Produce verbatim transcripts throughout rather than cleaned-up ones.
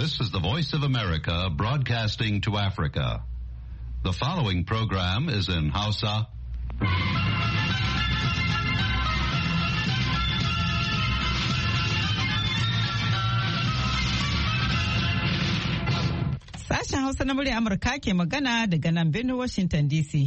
This is the Voice of America broadcasting to Africa. The following program is in Hausa. Sashen Hausa na murya Amurka ke magana daga nan birnin Washington D C.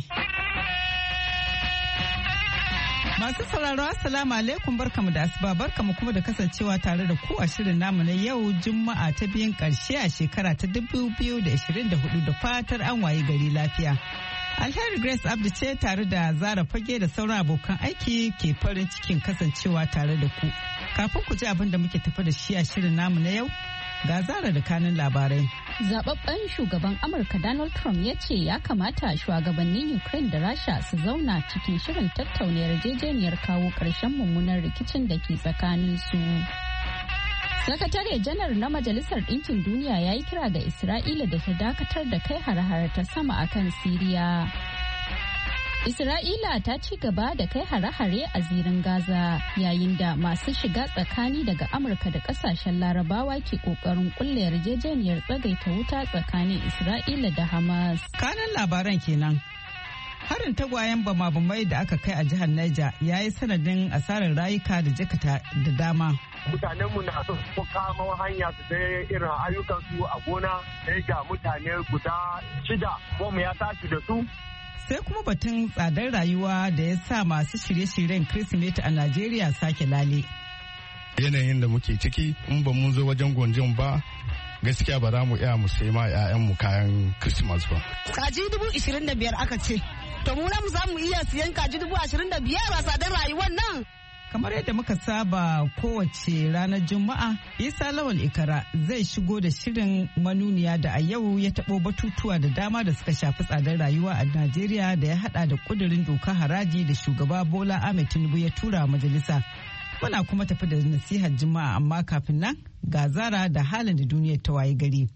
Masu sauraro Assalamu alaikum, barkamu da asuba, barkamu kuma da kasancewa tare da ku a shirin namu na yau Juma'a ta biyun karshe a shekara ta dubu biyu da ashirin da hudu, da fatar an waye gari lafiya. Alheri Grace Abdu ce tare da Zara Fage da sauran abokan aiki ke farin cikin kasancewa tare da ku. Kafin ku ji abin da muke tafi da shi a shirin namu na yau, ga Zara da kanin labarai. Zababben shugaban Amurka Donald Trump ya ce ya kamata shugabannin Ukraine da Rasha su zauna cikin shirin tattauna yarjejeniyar kawo ƙarshen mummunan rikicin da ke tsakanin su. Sakatare janar na Majalisar Ɗinkin Duniya ya yi kira ga Isra'ila da ta dakatar da kai hare-hare ta sama akan Siriya. Isra'ila ta ci gaba da kai hare-hare a zirin Gaza yayin da masu shiga tsakani daga Amurka da kasashen Larabawa ke kokarin kulle yarjejeniyar tsagaita wuta tsakanin Isra'ila da Hamas. Kanan labaran kenan. Harin tagwayen bama-bamai da aka kai a jihar Niger ya yi sanadin asarar rayuka da jikata da dama. Mutanenmu na so su kama hanya su sai irin ayyukansu a gona, sai ga mutane guda shida bom ya tashi da su. Sai kuma batun tsadar rayuwa da ya sa masu shirye-shiryen Kirsimeti a Najeriya sake lale. Yanayin da muke ciki in ba mun zo wajen gwanjon ba, gaskiya ba za mu iya mu sai ma 'ya'yanmu kayan Christmas ba. Kaji dubu ishirin da biyar aka ce, to mu na mu za mu iya siyan kaji dubu ashirin da biyar a tsadar rayuwar nan. Kamar yadda muka saba kowace ranar Juma'a, Isa Lawal Ikara zai shigo da shirin manuniya da a yau ya taɓo batutuwa da dama da suka shafi tsadar rayuwa a Najeriya da ya haɗa da ƙudurin doka haraji da shugaba Bola Ahmed Tinubu ya tura majalisa. Muna kuma tafi da nasihar Juma'a, amma kafin nan ga Zara da halin da duniyar ta waye gari.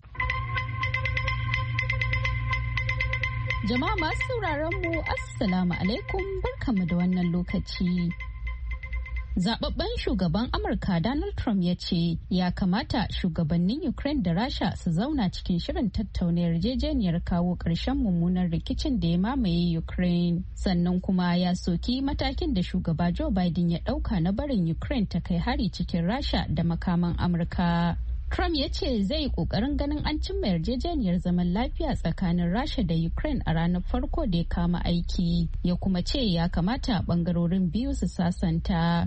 Jama'a masu sauraron mu Assalamu alaikum, barkamu da wannan lokaci. Zababben shugaban Amurka Donald Trump ya ce ya kamata shugabannin Ukraine da Rasha su zauna cikin shirin tattauna yarjejeniyar kawo ƙarshen mummunan rikicin da ya mamaye Ukraine. Sannan kuma ya soki matakin da shugaba Joe Biden ya ɗauka na barin Ukraine ta kai hari cikin Rasha da makaman Amurka. Trump ya ce zai yi kokarin ganin an cimma yarjejeniyar zaman lafiya tsakanin Rasha da Ukraine a ranar farko da ya kama aiki. Ya kuma ce ya kamata bangarorin biyu su sasanta.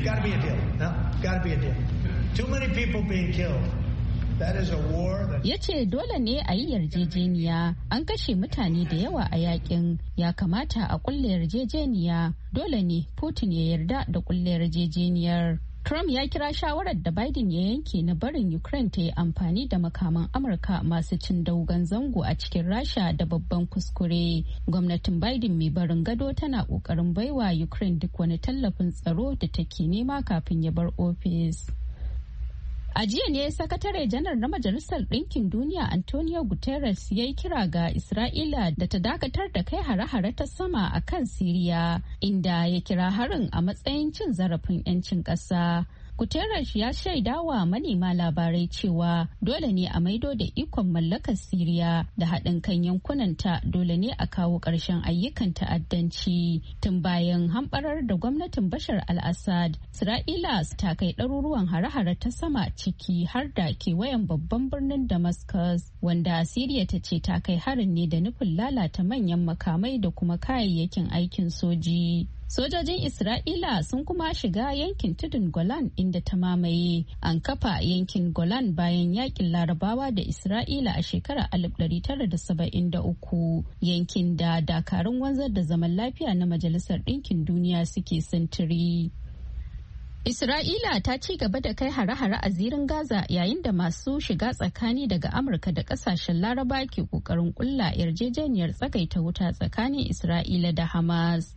Ya ce dole ne a yi yarjejeniya. An kashe mutane da yawa a yakin. Ya kamata a kulle yarjejeniya. Dole ne Putin ya yarda da kulle yarjejeniyar. Trump ya kira shawarar da Biden ya yanke na barin Ukraine ta yi amfani da makaman Amurka masu cin dogon zango a cikin Rasha da babban kuskure. Gwamnatin Biden mai barin gado tana kokarin baiwa Ukraine duk wani tallafin tsaro da take nema kafin ya bar ofis. A jiya ne sakatare janar na Majalisar Ɗinkin Duniya Antonio Guterres ya yi kira ga Isra'ila da ta dakatar da kai hare-hare ta sama a kan Siriya, inda ya kira harin a matsayin cin zarafin 'yancin ƙasa. Guterres ya shaidawa manema labarai cewa dole ne a maido da ikon mallakar Siriya da haɗin kan yankunanta, dole ne a kawo ƙarshen ayyukan ta'addanci. Tun bayan hamɓarar da gwamnatin Bashar al-Assad, Isra'ila ta kai ɗaruruwan hare-hare ta sama ciki har da kewayen babban birnin Damascus, wanda Siriya ta ce ta kai harin ne da nufin lalata manyan makamai da kuma kayayyakin aikin soji. Sojojin Isra'ila sun kuma shiga yankin tudun Golan inda ta mamaye. An kafa yankin Golan bayan yakin Larabawa da Isra'ila a shekarar alif ɗari tara da saba'in da uku, yankin da dakarun wanzar da zaman lafiya na Majalisar Ɗinkin Duniya suke sintiri. Isra'ila ta ci gaba da kai hare-hare a zirin Gaza yayin da masu shiga tsakani daga Amurka da kasashen Laraba ke kokarin kulla yarjejeniyar tsagaita wuta tsakanin Isra'ila da Hamas.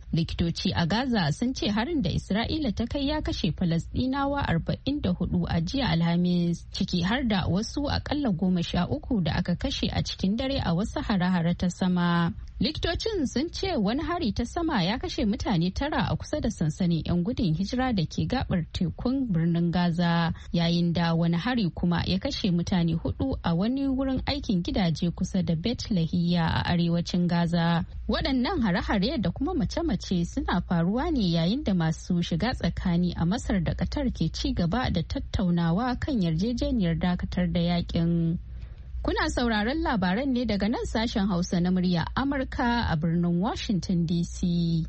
Likitoci a Gaza sun ce harin da Isra'ila ta kai ya kashe Falasɗinawa arba'in da hudu a jiya Alhamis, ciki har da wasu akalla goma sha uku da aka kashe a cikin dare a wasu hare-hare ta sama. Likitocin sun ce wani hari ta sama ya kashe mutane tara a kusa da sansanin 'yan gudun hijira da ke gabar tekun birnin Gaza, yayin da wani hari kuma ya kashe mutane hudu a wani wurin aikin gidaje kusa da Bet Lahiya a arewacin Gaza. Waɗannan hare-hare da kuma mace-mace suna faruwa ne yayin da masu shiga tsakani a Masar da Qatar ke ci gaba da tattaunawa kan yarjejeniyar dakatar da yakin. Kuna sauraron labaran ne daga nan sashen Hausa na murya Amurka a birnin Washington D C.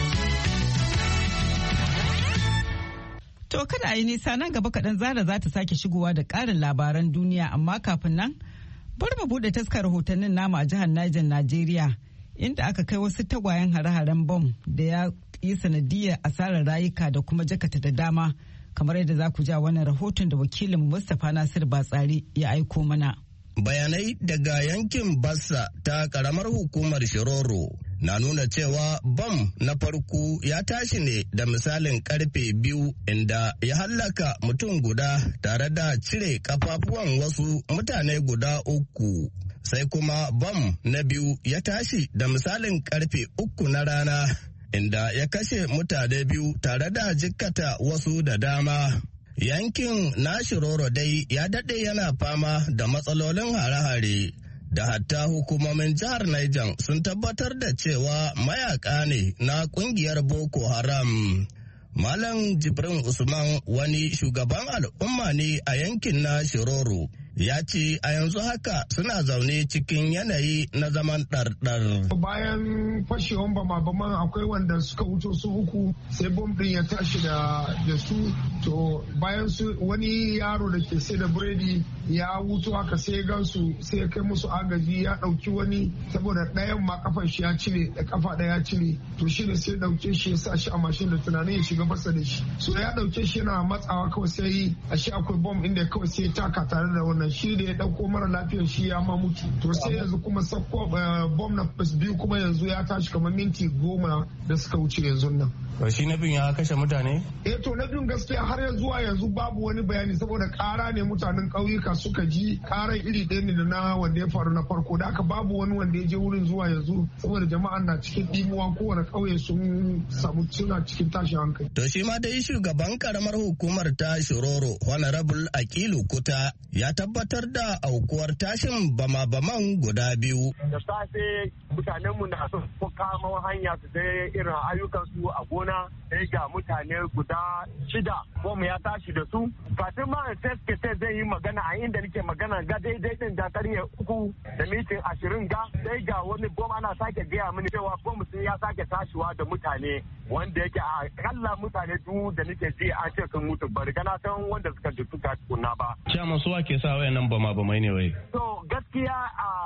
To kada a yi nisa nan gaba kaɗan Zara za ta sake shigowa da ƙarin labaran duniya, amma kafin nan bari mu buɗe taskar rahotannin namu a jihar Niger, Najeriya, inda aka kai wasu tagwayen hare-haren bom da ya yi sanadiyar asarar rayuka da kuma jakata da dama, kamar yadda za ku ja wannan rahoton da wakilin Mustapha Nasir Batsari ya aiko mana. Bayanai daga yankin Bassa ta karamar hukumar Shiroro na nuna cewa bam na farko ya tashi ne da misalin karfe biyu inda ya hallaka mutum guda tare da cire kafafuwan wasu mutane guda uku. Sai kuma bam na biyu ya tashi da misalin karfe uku na rana inda ya kashe mutane biyu tare da jikkata wasu da dama. Yankin Nashiroro dai ya daɗe yana fama da matsalolin hare-hare da hatta hukumomin jihar Niger sun tabbatar da cewa mayaka ne na ƙungiyar Boko Haram. Malam Jibrin Usman wani shugaban al'umma ne a yankin Nashiroro. Ya ce a yanzu haka suna zaune cikin yanayi na zaman ɗarɗar. Bayan fashewan bama-baman akwai wanda suka wuce su uku sai bom ɗin ya tashi da su. To bayan su wani yaro da ke sai da biredi ya wuto haka sai gansu sai ya kai musu agaji ya ɗauki wani saboda ɗayan ma kafan shi ya cire da kafa ɗaya ya cire. To shi ne sai ɗauke shi ya sa shi a mashin da tunanin ya shiga basa da shi. So ya ɗauke shi yana matsawa kawai sai a shi akwai bom inda kawai sai ya taka tare da wannan shi da ya dauko mara lafiyar shi ya ma mutu. To sai yanzu kuma sakko bom na biyu kuma yanzu ya tashi kamar minti goma da suka wuce yanzu nan. Shi na biyun ya kashe mutane? Eh to na biyun gaskiya har yanzu zuwa yanzu babu wani bayani saboda kara ne mutanen ƙauyuka suka ji karan iri ɗaya ne da na wanda ya faru na farko da aka babu wani wanda ya je wurin zuwa yanzu saboda jama'a na cikin ɗimuwa kowane ƙauye sun samu suna cikin tashin hankali. To shi ma dai shugaban karamar hukumar ta Shiroro Honorable Akilu Kuta ya tabbatar da aukuwar tashin bama-baman guda biyu. Da safe mutanenmu na son kama hanya su sai irin ayyukansu a gona sai ga mutane guda shida bom ya tashi da su. Kafin ma in sai zai yi magana a inda nake magana ga daidai din da karye uku da mitin ashirin ga sai ga wani bom ana sake gaya mini cewa bom sun ya sake tashiwa da mutane wanda yake a kalla mutane duk da nake ji an ce sun mutu bari gana san wanda suka duka tukunna ba. Ciyaman su ke sa wayannan bama bamai ne wai. To gaskiya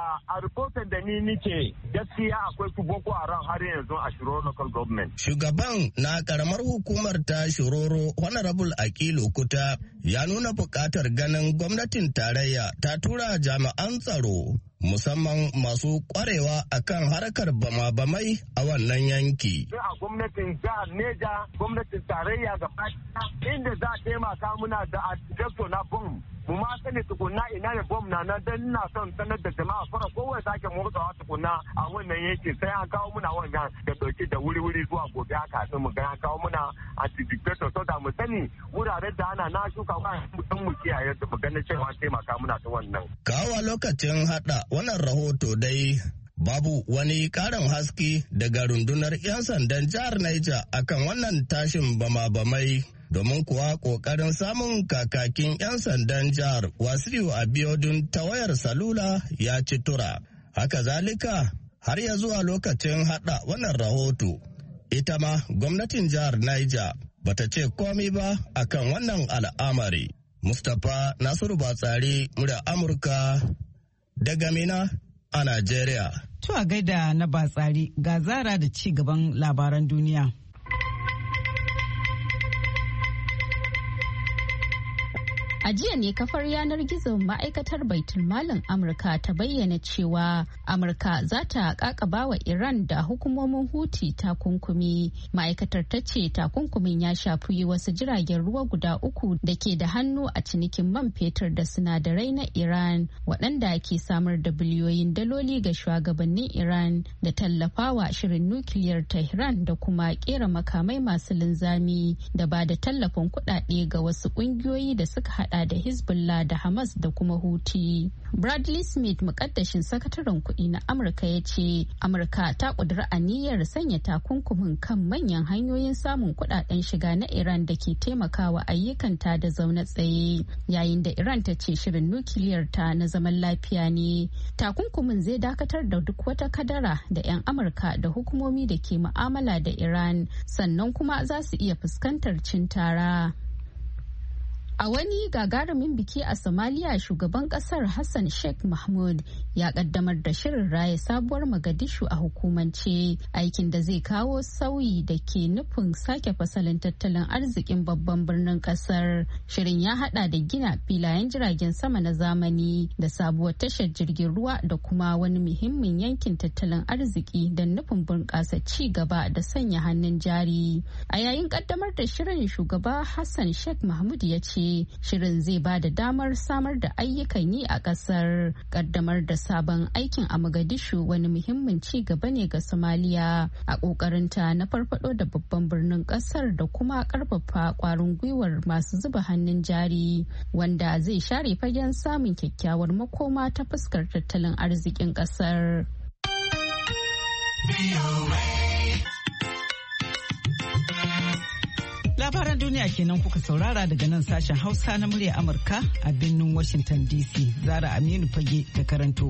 a rahoton da ni nike gaskiya akwai su Boko Haram har yanzu a Shiroro local government. Shugaban na karamar hukumar ta Shiroro Honorable Akilu Kuta ya nuna buƙatar ganin gwamnatin tarayya ta tura jami'an tsaro musamman masu kwarewa akan harkar bama-bamai a wannan yanki. A gwamnatin jihar Neja, gwamnatin tarayya gaba inda za a taimaka muna da a na bom. Mu ma sani tukunna ina ne bom na nan dan ina son sanar da jama'a fara kowa sake motsawa tukunna a wannan yankin sai an kawo muna wannan da dauke da wuri-wuri zuwa gobe haka sai mu ga an kawo muna anti-dictator so da mu sani wuraren da ana na shuka wa mutum mu kiyaye da mu ganin cewa taimaka muna ta wannan. Kawo lokacin hada wannan rahoto dai babu wani karin haske daga rundunar 'yan sandan jihar Niger akan wannan tashin bama-bamai. Domin kuwa ƙoƙarin samun kakakin 'yan sandan jihar Wasiu Abiodun ta wayar salula ya ci tura. Haka zalika har ya zuwa lokacin hada wannan rahoto. Ita ma gwamnatin jihar Niger bata ce komai ba akan wannan al'amari. Mustapha Nasiru Batsari, murya Amurka daga Mina a Najeriya. To a gaida na Batsari ga Zara da ci gaban labaran duniya. A jiya ne kafar yanar gizon ma'aikatar baitulmalin Amurka ta bayyana cewa Amurka za ta kakaba wa Iran da hukumomin Houthi takunkumi. Ma'aikatar ta ce takunkumin ya shafi wasu jiragen ruwa guda uku da ke da hannu a cinikin man fetur da sinadarai na Iran waɗanda ke samar da biliyoyin daloli ga shugabannin Iran da tallafawa shirin nukiliyar Tehran da kuma kera makamai masu linzami da ba da tallafin kuɗaɗe ga wasu ƙungiyoyi da suka hada da Hezbollah da Hamas da kuma Houthi. Bradley Smith, mukaddashin sakataren kuɗi na Amurka, ya ce Amurka ta ƙudiri aniyar sanya takunkumin kan manyan hanyoyin samun kuɗaɗen shiga na Iran da ke taimakawa ayyukanta da zaune tsaye, yayin da Iran ta ce shirin nukiliyar ta na zaman lafiya ne. Takunkumin zai dakatar da duk wata kadara da 'yan Amurka da hukumomi da ke mu'amala da Iran, sannan kuma za su iya fuskantar cin tara. A wani gagarumin biki a Somalia, shugaban kasar Hassan Sheikh Mahmud ya kaddamar da shirin raya sabuwar Mogadishu a hukumance, aikin da zai kawo sauyi da ke nufin sake fasalin tattalin arzikin babban birnin kasar. Shirin ya hada da gina filayen jiragen sama na zamani da sabuwar tashar jirgin ruwa da kuma wani muhimmin yankin tattalin arziki don nufin bunƙasa ci gaba da sanya hannun jari. A yayin kaddamar da shirin, shugaba Hassan Sheikh Mahmud ya ce shirin zai ba da damar samar da ayyukan yi a kasar. Kaddamar da sabon aikin a Mogadishu wani muhimmin ci gaba ne ga Somalia a kokarinta na farfado da babban birnin kasar da kuma karfafa kwarin gwiwar masu zuba hannun jari, wanda zai share fagen samun kyakkyawar makoma ta fuskar tattalin arzikin kasar. Labaran duniya kenan kuka saurara daga nan sashen Hausa na murya Amurka a birnin Washington D C. Zara Aminu Fage ta karanto.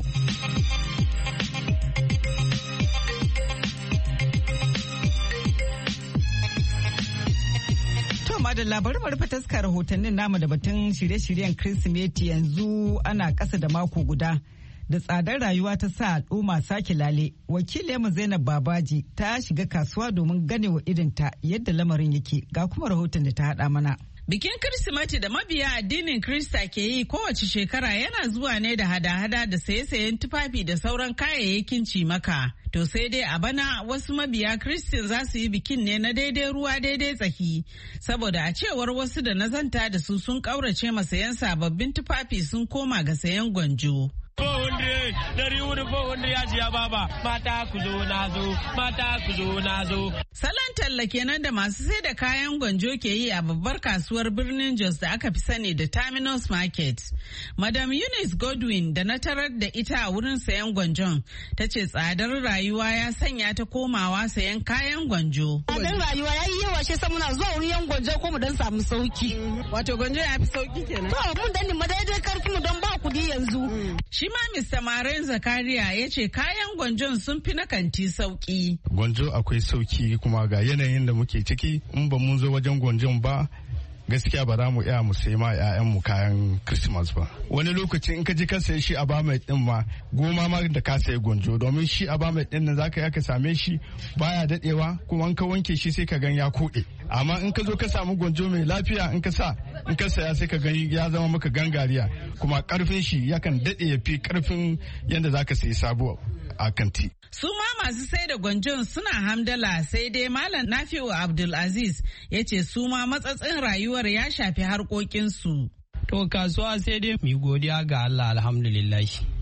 Da labarin marfa taska rahotannin namu da batun shirye-shiryen Kirsimeti. Yanzu ana ƙasa da mako guda da tsadar rayuwa ta sa al'umma sake lale. Wakiliyarmu Zainab Babaji ta shiga kasuwa domin gane wa idinta yadda lamarin yake, ga kuma rahoton da ta haɗa mana. Bikin Kirsimeti da mabiya addinin Kirista ke yi kowace shekara yana zuwa ne da hada-hada da saye-sayen tufafi da sauran kayayyakin cimaka. To sai dai a bana wasu mabiya Kiristin za su yi bikin ne na daidai ruwa daidai tsaki. Saboda a cewar wasu da nazanta da su sun ƙaurace ma sayan sababbin tufafi sun koma ga sayan gwanjo. Dari wuri ko wanda ya jiya baba mata ku zo na zo mata ku zo na zo. Salon talla kenan da masu sai da kayan gwanjo ke yi a babbar kasuwar birnin Jos da aka fi sani da Terminus Market. Madam Eunice Godwin da na tarar da ita a wurin sayan gwanjon ta ce tsadar rayuwa ya sanya ta komawa sayan kayan gwanjo. Tsadar rayuwa ya yi yawa shi sa muna zuwa wurin yan gwanjo ko mu dan samu sauki. Wato gwanjo ya fi sauki kenan. To mun dan mu daidai karfi mu don ba kudi yanzu. Shi ma Mister Maren Zakaria ya ce kayan gwanjon sun fi na kanti sauki. Gwanjo akwai sauki kuma ga yanayin da muke ciki, in ba mun zo wajen gwanjon ba gaskiya ba za mu iya mu sai ma mu kayan Christmas ba. Wani lokacin in ka ji ka sayi shi a ba mai din ma goma ma da ka sayi gwanjo, domin shi a ba mai din nan zaka ya ka same shi baya dadewa kuma in ka wanke shi sai ka gan ya kode. Amma in ka zo ka samu gwanjo mai lafiya in ka sa in ka saya sai ka gani ya zama maka gangariya kuma karfin shi yakan dade ya fi karfin yadda zaka sayi sabuwa a kanti. Su ma masu sai da gwanjon suna hamdala, sai dai Malam Nafi'u Abdulaziz ya ce su ma matsatsin rayuwar ya shafi harkokinsu. To kasuwa sai dai mu godiya ga Allah alhamdulillah.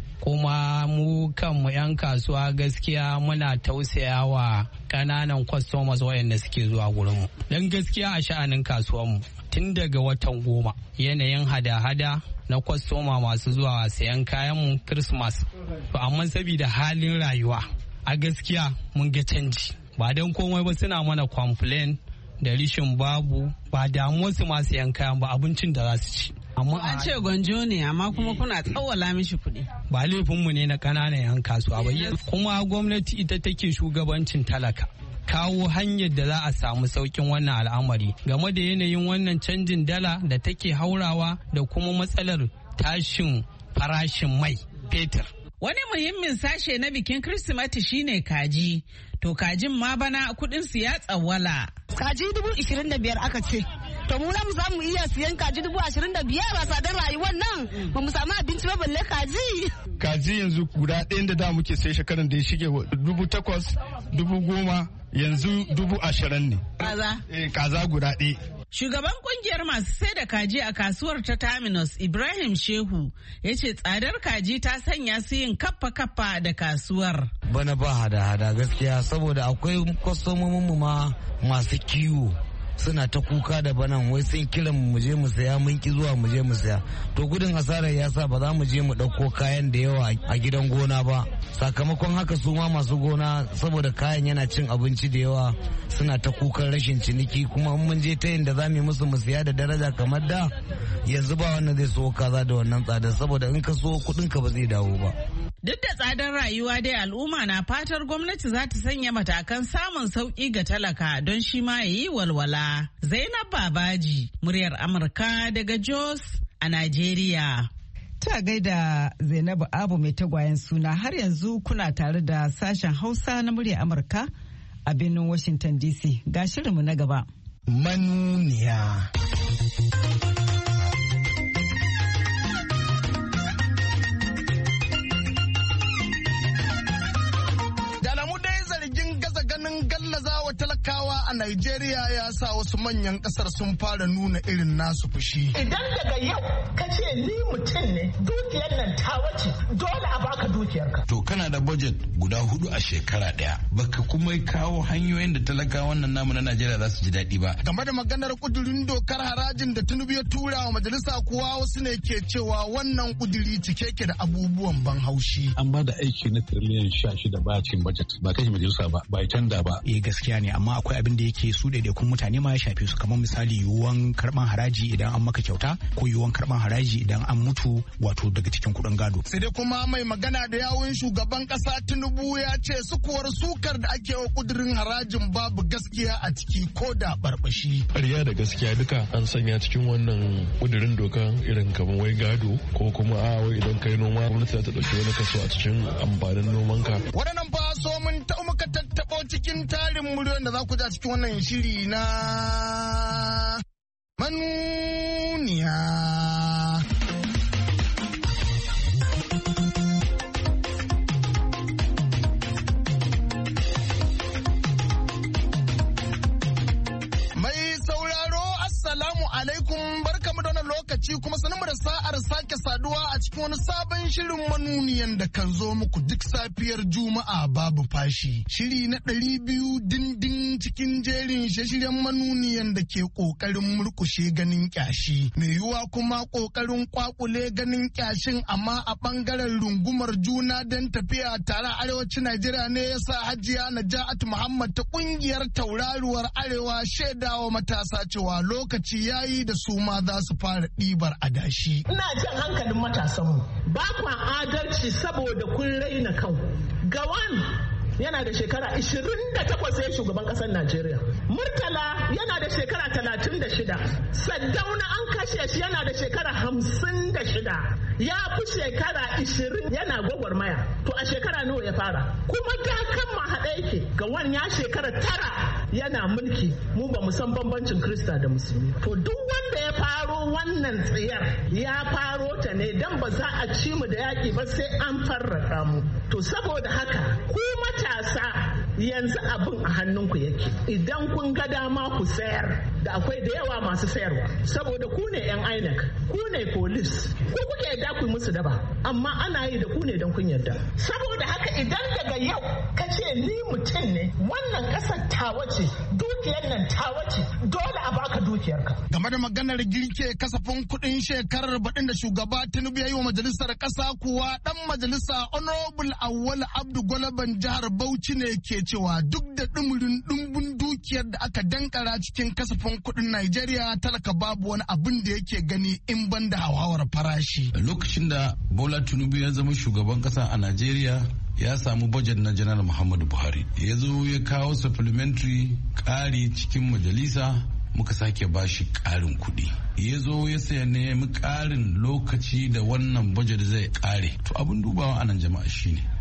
Kuma mu kanmu 'yan kasuwa gaskiya muna tausayawa kananan customers wayanda suke zuwa gurinmu. Don gaskiya a sha'anin kasuwanmu tun daga watan goma yanayin hada-hada na kwastoma masu zuwa sayan kayanmu Christmas. To amma saboda halin rayuwa a gaskiya mun ga canji. Ba don komai ba suna mana complain da rishin babu, ba damuwarsu masu sayan kayan ba abincin da za su ci. Amma an ce gwanjo ne amma kuma kuna tsawala mishi kuɗi. Ba laifinmu ne na ƙananan 'yan kasuwa ba. Kuma gwamnati ita take shugabancin talaka. Kawo hanyar da za a samu saukin wannan al'amari game da yanayin wannan canjin dala da take haurawa da kuma matsalar tashin farashin mai fetur. Wani muhimmin sashe na bikin Kirsimeti shine kaji. To kajin ma bana kudin su ya tsawwala. Kaji dubu ishirin da biyar aka ce. to mu mu za mu iya siyan kaji dubu ashirin da biyar a tsadar rayuwar nan ba mu samu abinci ba balle kaji. Kaji yanzu guda ɗayan da da muke sai shekaran da ya shige dubu takwas dubu goma yanzu dubu ashirin ne. Kaza? Eh, kaza guda ɗaya. Shugaban kungiyar masu sai da kaji a kasuwar ta Terminus Ibrahim Shehu ya ce tsadar kaji ta sanya su yin kaffa-kaffa da kasuwar. Bana ba hada-hada gaskiya saboda akwai kwastomomin mu ma masu kiwo. Suna ta kuka da banan wai sun kiran mu je mu saya mun ki zuwa mu je mu saya to gudun asarar ya sa ba za mu je mu ɗauko kayan da yawa a gidan gona ba sakamakon haka su ma masu gona saboda kayan yana cin abinci da yawa suna ta kukan rashin ciniki kuma mun je ta yadda za mu yi musu mu siya da daraja kamar da yanzu ba wannan zai so kaza da wannan tsadar saboda in ka so kuɗin ka ba zai dawo ba. Duk da tsadar rayuwa dai al'umma na fatar gwamnati za ta sanya matakan samun sauƙi ga talaka don shi ma ya yi walwala. Zainab Babaji, muryar Amurka daga Jos a Najeriya. Ta gaida Zainabu Abu mai tagwayen suna har yanzu kuna tare da sashen Hausa na muryar Amurka a birnin Washington D C. Ga shirinmu na gaba. Manuniya. Gallazawa talakawa a Najeriya ya sa wasu manyan kasar sun fara nuna irin nasu fushi. Idan daga yau ka ce ni mutum ne dukiyar nan ta wace dole a baka dukiyarka. To kana da budget guda hudu a shekara daya baka kuma kawo hanyoyin da talakawan nan namu na Najeriya za su ji daɗi ba. Game da maganar kudurin dokar harajin da Tinubu ya tura wa majalisa kuwa wasu ne ke cewa wannan kuduri cike ke da abubuwan ban haushi. An ba da aiki na tiriliyan sha shida ba cikin budget ba kai majalisa ba ba tanda ba. Eh gaskiya ne amma akwai abin da yake su daidaikun mutane ma ya shafe su kamar misali yiwuwan karban haraji idan an maka kyauta ko yiwuwan karban haraji idan an mutu wato daga cikin kuɗin gado. Sai dai kuma mai magana da yawun shugaban kasa Tinubu ya ce sukuwar sukar da ake wa kudirin harajin babu gaskiya a ciki ko da barbashi. Ƙarya da gaskiya duka an sanya cikin wannan kudirin doka irin kamar wai gado ko kuma a wai idan kai noma gwamnati za ta ɗauki wani kaso a cikin amfanin nomanka. Waɗannan fa so mun ta muka tattaɓo cikin tarin muryoyin da za ku ja cikin wannan shiri na manuniya. Mai sauraro assalamu alaikum barkamu da wannan lokaci kuma sanin da sa'ar sake saduwa a cikin wani sabon shirin manuniyan da kan zo muku duk safiyar Juma'a babu fashi. Shiri na ɗari biyu dindin cikin jerin shirye-shiryen manuniyan da ke ƙoƙarin murkushe ganin ƙyashi. Mai yiwuwa kuma ƙoƙarin ƙwaƙule ganin ƙyashin amma a ɓangaren rungumar juna don tafiya tare a arewacin Najeriya ne ya sa Hajiya Naja'atu Muhammad ta ƙungiyar tauraruwar Arewa shaidawa matasa cewa lokaci yayi da su ma za su fara ɗibar adashi. Ina jan hankalin matasanmu ba kwa adalci saboda kun raina kanku. Gawan yana da shekara ishirin da takwas ya shugaban kasar Najeriya. Murtala yana da shekara talatin da shida. Saddauna an kashe shi yana da shekara hamsin da shida. Ya fi shekara ishirin yana gwagwarmaya. To a shekara nawa ya fara? Kuma da kan ma haɗe yake. Ga wani ya shekara tara yana mulki. Mu ba mu san bambancin Krista da Musulmi. To duk wanda ya faro wannan tsiyar ya faro ta ne dan ba za a ci mu da yaƙi ba sai an farraka mu. To saboda haka ku matasa yanzu abin a hannunku yake. Idan kun ga dama ku sayar da akwai da yawa masu sayarwa saboda ku ne yan I N E C ku ne police ku kuke yadda ku musu daba amma ana yi da ku ne don kun yarda. Saboda haka idan daga yau ka ce ni mutum ne wannan kasar tawa ce dukiyar nan tawa ce dole a baka dukiyarka. Game da maganar girke kasafin kuɗin shekarar baɗin da shugaba Tinubu ya yi wa majalisar ƙasa kuwa ɗan majalisa Honorable Awwal Abdu Gwalaban jihar Bauchi ne ke cewa duk da ɗumurin ɗumbin dukiyar da aka dankara cikin kasafin kuɗin Najeriya talaka babu wani abin da yake gani in ban da hauhawar farashi. Lokacin da Bola Tinubu ya zama shugaban ƙasa a Najeriya ya samu budget na Janar Muhammadu Buhari. Ya zo ya kawo supplementary ƙari cikin majalisa muka sake bashi ƙarin kuɗi. Ya zo ya saya nemi ƙarin lokaci da wannan budget zai ƙare. To abin dubawa a nan jama'a shine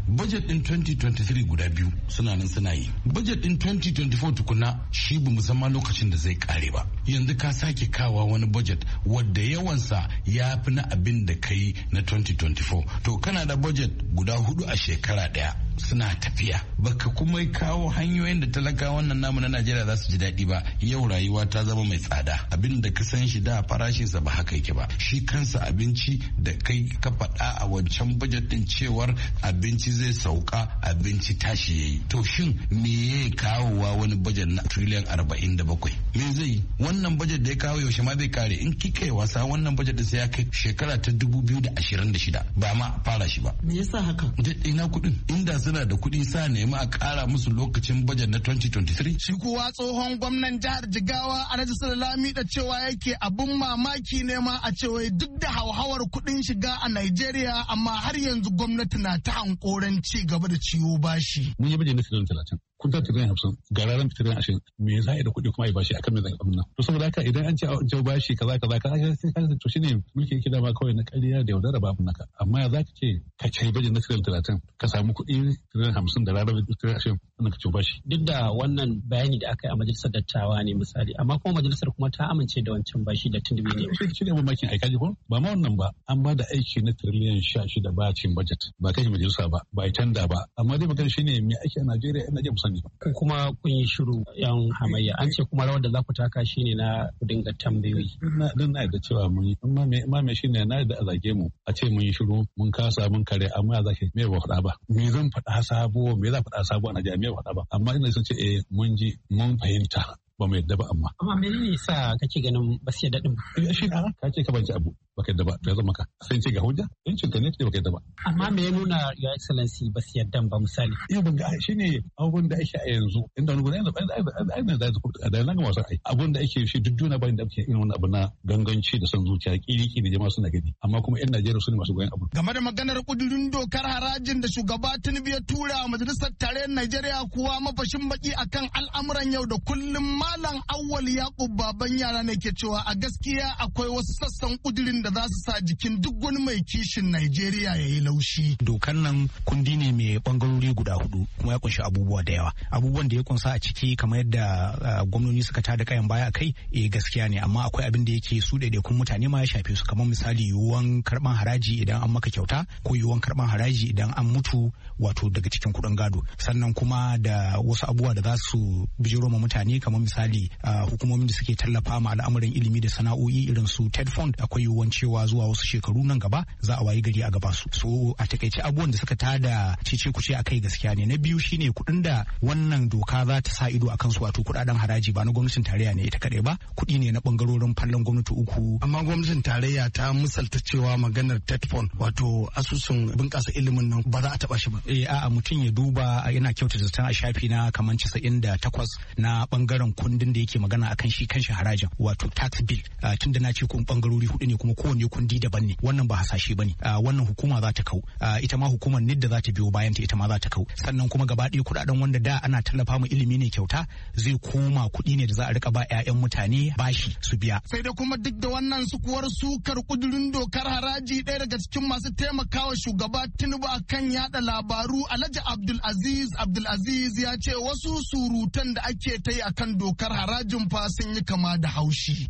budget din twenty twenty-three guda biyu suna nan suna yi. Budget din twenty twenty-four tukuna shi bamu zama lokacin da zai kare ba. Yanzu ka sake kawa wani budget wadda yawansa ya fi na abin da ka yi na twenty twenty-four. To kana da budget guda hudu a shekara daya suna tafiya, baka kuma kawo hanyoyin da talaka wannan namu na Najeriya za su ji daɗi ba. Yau rayuwa ta zama mai tsada, abin da ka san shi da farashinsa ba haka yake ba. Shi kansa abinci da kai ka faɗa a wancan budget din cewar abinci zai sauka, abinci tashi yayi. To shin me ya kawowa wani budget na trillion arba'in da bakwai? Me zai yi? Wannan budget da ya kawo yaushe ma zai kare? In kika yi wasa wannan budget din sai ya kai shekara ta dubu biyu da ashirin da shida ba ma fara shi ba. Me yasa haka? Ina kuɗin inda suna da kuɗi sa nemi a ƙara musu lokacin bajet na twenty twenty-three. Shi kuwa tsohon gwamnan jihar Jigawa Alhaji Salami da cewa yake abun mamaki ne ma a cewa duk da hauhawar kuɗin shiga a Najeriya amma har yanzu gwamnati na ta hankoran ci gaba da ciwo bashi. Mun yi bajet na tiriliyan talatin. Kun ta tiriliyan hamsin ga ranar tiriliyan ashirin me za a yi da kuɗi kuma a yi bashi akan me zai abin nan. To saboda haka idan an ce a bashi kaza kaza kaza sai ka to shine mulki yake dama kawai na ƙarya da yaudara babu naka. Amma ya za ka ce ka kai bajet na tiriliyan talatin ka samu kuɗi tiriliyan hamsin da ranar tiriliyan ashirin wannan ka ci bashi. Duk da wannan bayani da aka yi a majalisar dattawa ne misali amma kuma majalisar kuma ta amince da wancan bashi da tundubi ne. Shi ne mamakin aika ji ko ba ma wannan ba an ba da aiki na tiriliyan sha shida ba cin bajet ba kai majalisa ba ba tanda ba amma dai magana shine me ake a Najeriya ina je musani. Kuma kun yi shiru yan hamayya an ce kuma rawar da za ku taka shine na ku dinga tambayoyi. Na dan na da cewa mun yi amma me amma me shine na da zage mu a ce mun yi shiru mun kasa mun kare amma za ka me ba faɗa ba. Me zan faɗa sabo me za faɗa sabo a Najeriya me ba faɗa ba amma ina son ce eh mun ji mun fahimta ba mu yadda ba amma. Amma menene yasa kake ganin ba su yadda din ba? Shi na ka ce ka banci abu baka yadda ba to ya zama ka sai ce ga hujja yancin ka ne ce baka yadda ba. Amma me ya nuna your excellency ba su yadda ba misali? Iya ban ga shine abubuwan da ake a yanzu inda wani gudu yanzu ai da da da nan wasu ai abun da ake shi duk duniya bayan da ake irin wannan abu na ganganci da son zuciya kiriki da jama'a suna gani amma kuma yan Najeriya su ne masu goyon abu. Game da maganar kudurin dokar harajin da shugaba Tinubu ya tura wa majalisar tarayyar Najeriya kuwa mafashin baki akan al'amuran yau da kullum Malam Awwal Yakub baban yara ne ke cewa a gaskiya akwai wasu sassan kudirin da za su sa jikin duk wani mai kishin Najeriya ya yi laushi. Dokar nan kundi ne mai bangarori guda hudu kuma ya kunshi abubuwa da yawa. Abubuwan da ya kunsa a ciki kamar yadda gwamnoni suka tada kayan baya kai eh gaskiya ne amma akwai abin da yake su daidaikun mutane ma ya shafe su kamar misali yiwuwan karban haraji idan an maka kyauta ko yiwuwan karban haraji idan an mutu wato daga cikin kuɗin gado sannan kuma da wasu abubuwa da za su bijiro ma mutane kamar misali uh, hukumomin da suke tallafa ma al'amuran ilimi da sana'o'i irin su TED Fund akwai yiwuwan cewa zuwa wasu shekaru nan gaba za a wayi gari a gaba su so a takaice abubuwan da suka tada cece kuce akai gaskiya ne na biyu shine kuɗin da wannan doka za ta sa ido akan su wato kuɗaɗen haraji ba na gwamnatin tarayya ne ita kadai ba kuɗi ne na bangarorin fallan gwamnati uku amma gwamnatin tarayya ta misalta cewa maganar TED Fund wato asusun bunƙasa ilimin nan ba za a taba shi ba eh a'a mutum ya duba yana kyautata zaton a shafi na kaman casa'in da takwas na bangaren kundin da yake magana akan shi kanshi harajin wato tax bill uh, tunda na ce kun bangarori hudu ne kuma kowanne kundi daban ne wannan ba hasashe bane uh, wannan hukuma za ta kau uh, ita ma hukumar nidda za ta biyo bayan ta ita ma za ta kau sannan kuma gaba ɗaya kuɗaɗen wanda da ana tallafa mu ilimi ne kyauta zai koma kuɗi ne da za a rika ba ƴaƴan mutane bashi su biya sai da kuma duk da wannan sukuwar sukar kudurin dokar haraji ɗaya daga cikin masu taimakawa shugaba Tinubu akan yada labaru Alhaji Abdul Aziz Abdul Aziz ya ce wasu surutan da ake ta yi akan dokar harajin fa sun yi kama da haushi.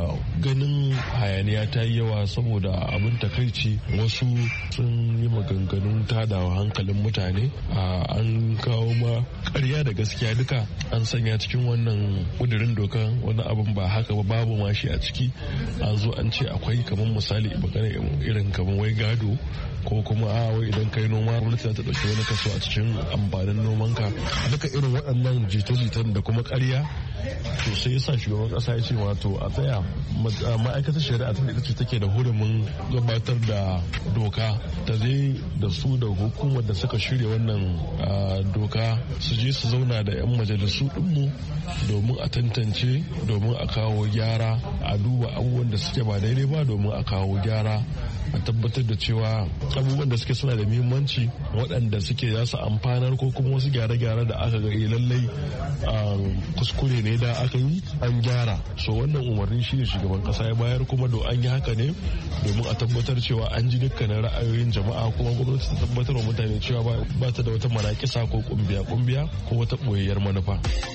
Ganin hayaniya ta yi yawa saboda abin takaici wasu sun yi maganganun tadawa hankalin mutane an kawo ma ƙarya da gaskiya duka an sanya cikin wannan kudirin dokan wani abin ba haka ba babu ma shi a ciki an zo an ce akwai kamar misali magana irin kamar wai gado ko kuma a wai idan kai noma gwamnati za ta ɗauki wani kaso a cikin amfanin nomanka duka irin waɗannan jita-jitan da kuma ƙarya to sai yasa shugaban ƙasa ya ce wato a tsaya ma'aikatar shari'a ta ita ce take da hurumin gabatar da doka ta zai da su da hukumar da suka shirya wannan doka su je su zauna da 'yan majalisu ɗinmu domin a tantance domin a kawo gyara a duba abubuwan da suke ba daidai ba domin a kawo gyara a tabbatar da cewa abubuwan da suke suna da muhimmanci waɗanda suke za su amfanar ko kuma wasu gyare-gyare da aka ga lallai kuskure ne da aka yi an gyara. So wannan umarni shi ne shugaban kasa ya bayar kuma do an yi haka ne domin a tabbatar cewa an ji dukkanin ra'ayoyin jama'a kuma gwamnati ta tabbatar wa mutane cewa ba ta da wata maraƙisa ko kumbiya-kumbiya ko wata ɓoyayyar manufa.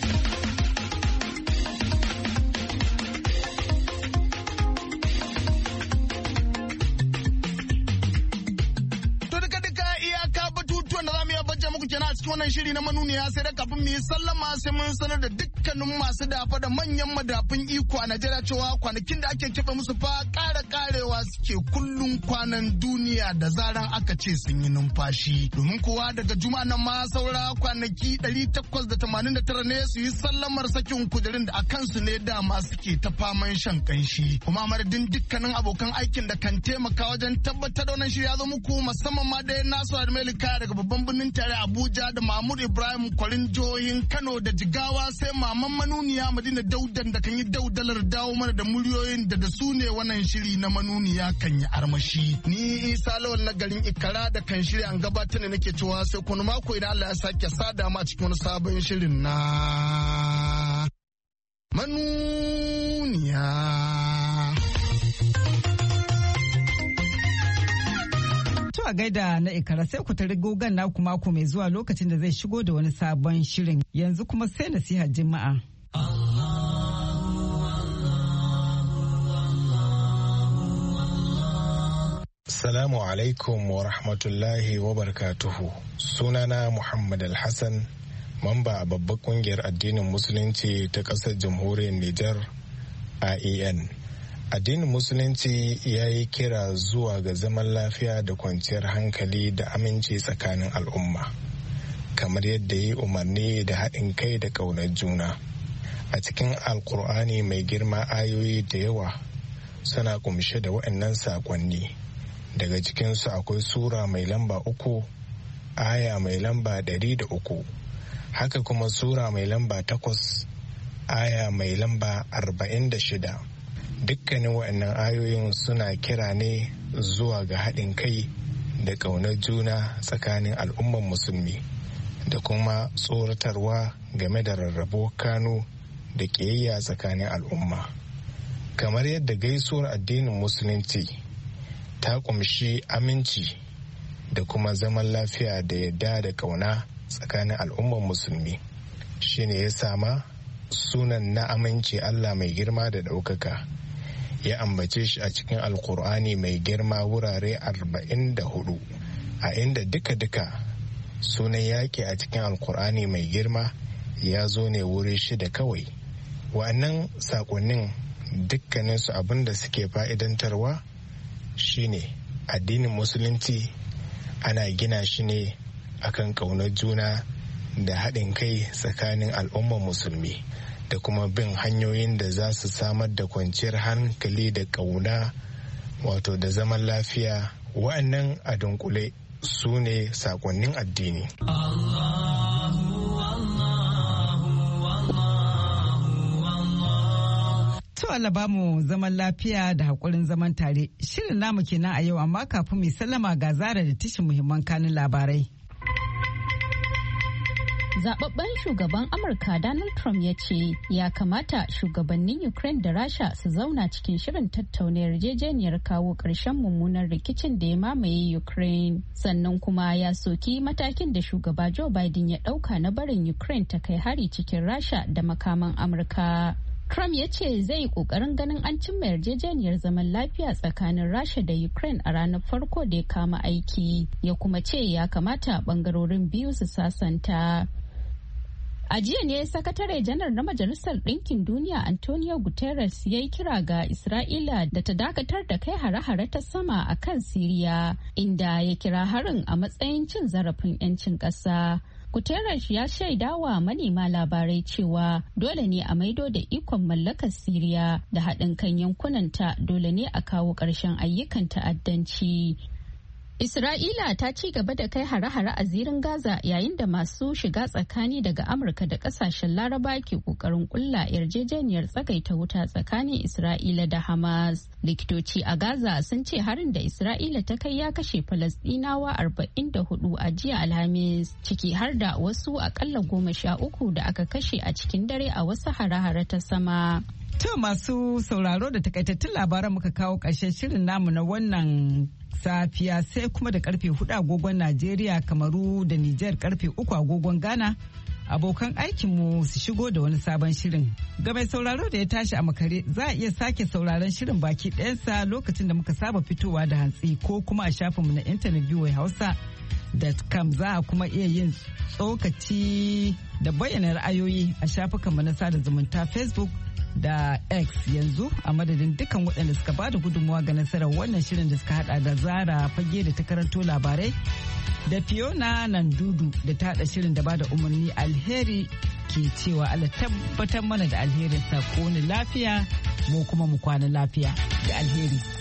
wannan shiri na manuniya sai da kafin mu yi sallama sai mun sanar da dukkanin masu dafa da manyan madafun iko a Najeriya cewa kwanakin da ake keɓe musu fa ƙara ƙarewa suke kullum kwanan duniya da zaran aka ce sun yi numfashi. Domin kuwa daga juma'a nan ma saura kwanaki ɗari takwas da tamanin da tara ne su yi sallamar sakin kujerun da a kansu ne dama suke ta faman shan kanshi. Kuma madadin dukkanin abokan aikin da kan taimaka wajen tabbatar da wannan shiri ya zo muku musamman ma dai Nasu Admelika daga babban birnin tare Abuja da Mahmud Ibrahim Kwarin jihohin Kano da Jigawa sai Maman Manuniya Madina Daudan da kan yi daudalar dawo mana da muryoyin da da su ne wannan shiri na manuniya kan yi armashi. Ni Isa Lawal na garin Ikara da kan shiri an gabatar ne nake cewa sai kuma mako idan Allah ya sake sada mu a cikin wani sabon shirin na manuniya. A gaida na Ikara sai ku tari gogon naku mako mai zuwa lokacin da zai shigo da wani sabon shirin. Yanzu kuma sai nasihar Juma'a. Assalamu alaikum wa rahmatullahi wa barakatuhu. Sunana Muhammad Al-Hassan, mamba a babbar kungiyar addinin Musulunci ta ƙasar jamhuriyar Nijar A E N. Addinin Musulunci ya yi kira zuwa ga zaman lafiya da kwanciyar hankali da aminci tsakanin al'umma, kamar yadda ya yi umarni da haɗin kai da ƙaunar juna. A cikin Alƙur'ani mai girma ayoyi da yawa suna ƙumshe da waɗannan saƙonni. Daga cikinsu akwai Sura mai lamba uku, aya mai lamba ɗari da uku, haka kuma Sura mai lamba takwas, aya mai lamba arba'in da shida. Dukkanin waɗannan ayoyin suna kira ne zuwa ga haɗin kai da ƙaunar juna tsakanin al'umman musulmi da kuma tsoratarwa game da rarrabo kanu da ƙiyayya tsakanin al'umma. Kamar yadda gaisuwar addinin musulunci ta ƙumshi aminci da kuma zaman lafiya da yadda da ƙauna tsakanin al'umman musulmi, shine ya sama sunan na aminci Allah mai girma da ɗaukaka ya ambace shi a cikin Alkur'ani mai girma wurare arba'in da hudu, a inda duka-duka sunan yaƙi a cikin Alkur'ani mai girma ya zo ne wuri shida kawai. Wa'annan saƙonnin dukkaninsu abin da suke fa'idantarwa shine addinin musulunci ana gina shi ne akan ƙaunar juna da haɗin kai tsakanin al'ummar musulmi da kuma bin hanyoyin da za su samar da kwanciyar hankali da ƙauna, wato da zaman lafiya. Wa'annan a dunkule su ne saƙonnin addini. To Allah ba mu zaman lafiya da haƙurin zaman tare. Shirin namu kenan a yau, amma kafin mu sallama ga Zara da tishin muhimman kanin labarai. Zababben shugaban Amurka Donald Trump ya ce ya kamata shugabannin Ukraine da Rasha su zauna cikin shirin tattauna yarjejeniyar kawo ƙarshen mummunan rikicin da ya mamaye Ukraine. Sannan kuma ya soki matakin da shugaba Joe Biden ya ɗauka na barin Ukraine ta kai hari cikin Rasha da makaman Amurka. Trump ya ce zai yi ƙoƙarin ganin an cimma yarjejeniyar zaman lafiya tsakanin Rasha da Ukraine a ranar farko da ya kama aiki. Ya kuma ce ya kamata ɓangarorin biyu su sasanta. A jiya ne sakatare janar na Majalisar Ɗinkin Duniya Antonio Guterres ya yi kira ga Isra'ila da ta dakatar da kai hare-hare ta sama a kan Siriya, inda ya kira harin a matsayin cin zarafin 'yancin ƙasa. Guterres ya shaidawa manema labarai cewa dole ne a maido da ikon mallakar Siriya da haɗin kan yankunanta, dole ne a kawo ƙarshen ayyukan ta'addanci. Isra'ila ta ci gaba da kai hare-hare a zirin Gaza yayin da masu shiga tsakani daga Amurka da kasashen Laraba ke kokarin kulla yarjejeniyar tsagaita wuta tsakanin Isra'ila da Hamas. Likitoci a Gaza sun ce harin da Isra'ila ta kai ya kashe Falasɗinawa arba'in da hudu a jiya Alhamis, ciki har da wasu akalla goma sha uku da aka kashe a cikin dare a wasu hare-hare ta sama. To masu sauraro da takaitattun labaran muka kawo ƙarshen shirin namu na wannan safiya sai kuma da karfe hudu agogon Najeriya, Kamaru da Nijar karfe uku agogon Ghana. Abokan aikinmu su shigo da wani sabon shirin. Ga mai sauraro da ya tashi a makare za a iya sake sauraron shirin baki ɗayansa lokacin da muka saba fitowa da hantsi ko kuma a shafinmu na intanet biyu hausa dot com. Za a kuma iya yin tsokaci da bayyana ra'ayoyi a shafukanmu na sada zumunta Facebook da X. Yanzu a madadin dukkan waɗanda suka ba da gudunmawa ga nasarar wannan shirin da suka hada da Zara Fage da ta karanto labarai da Fiona Nandudu da ta hada shirin da ba da umarni. Alheri ke cewa Allah tabbatar mana da alherin sa, ko ni lafiya mu kuma mu kwana lafiya da alheri.